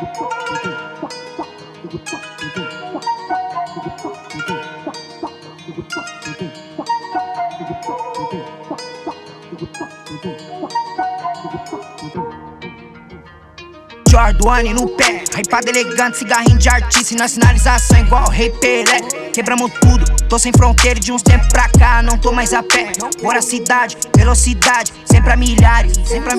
Jordan no pé, hypado elegante, cigarrinho de artista e na sinalização igual o Rei Pelé. Quebramos tudo, tô sem fronteira e de uns tempos pra cá não tô mais a pé. Voracidade, velocidade, sempre a milhares,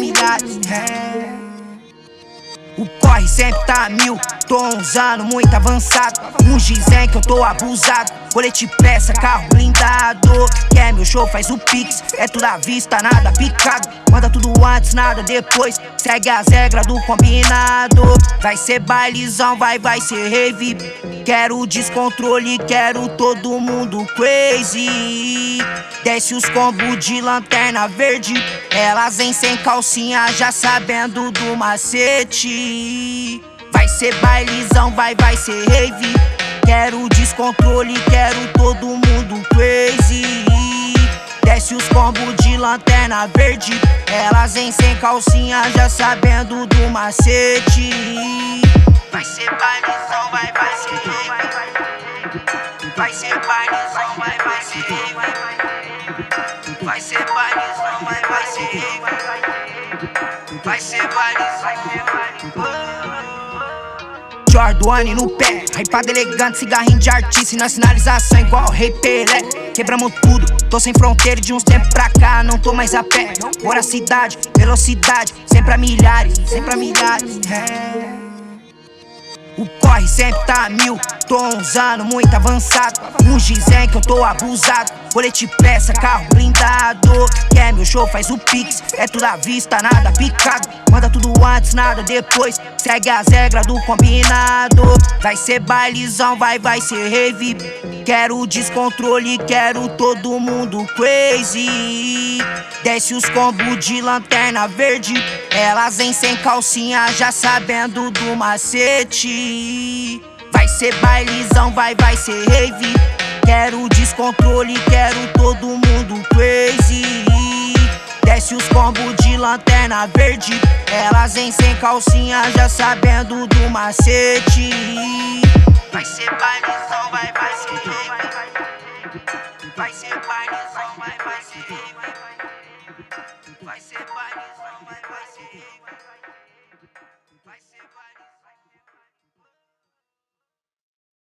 O corre sempre tá a mil, tô usando muito avançado. Dizem que eu tô abusado, colete peça, carro blindado. Quer meu show, faz o pix, é tudo à vista, nada picado. Manda tudo antes, nada depois, segue as regras do combinado. Vai ser bailezão, vai ser rave. Quero descontrole, quero todo mundo crazy. Desce os combos de lanterna verde, elas vêm sem calcinha já sabendo do macete. Vai ser bailezão, vai ser rave. Quero descontrole, quero todo mundo crazy. Desce os combos de lanterna verde, elas vêm sem calcinha já sabendo do macete. Vai ser bailezão, vai ser rave. Vai ser bailezão, vai ser rave. Vai ser bailezão, vai ser rave. Vai ser bailezão. Jordan no pé, hypado elegante, cigarrinho de artista e na sinalização igual o Rei Pelé. Quebramos tudo, tô sem fronteira e de uns tempos pra cá não tô mais a pé. Voracidade, velocidade, sempre a milhares, O corre sempre tá a mil, tô usando muito avançado. Dizem que eu tô abusado, colete peça, carro blindado. Quer meu show, faz o pix, é tudo à vista, nada picado. Manda tudo antes, nada depois, segue as regras do combinado. Vai ser bailezão, vai ser rave. Quero descontrole, quero todo mundo crazy. Desce os combos de lanterna verde, elas vêm sem calcinha já sabendo do macete. Vai ser bailezão, vai ser rave. Quero descontrole, quero todo mundo crazy. Desce os combos de lanterna verde, elas vêm sem calcinha já sabendo do macete. Vai ser bailezão, vai ser rave. Vai ser bailezão, vai ser rave. Vai ser bailezão,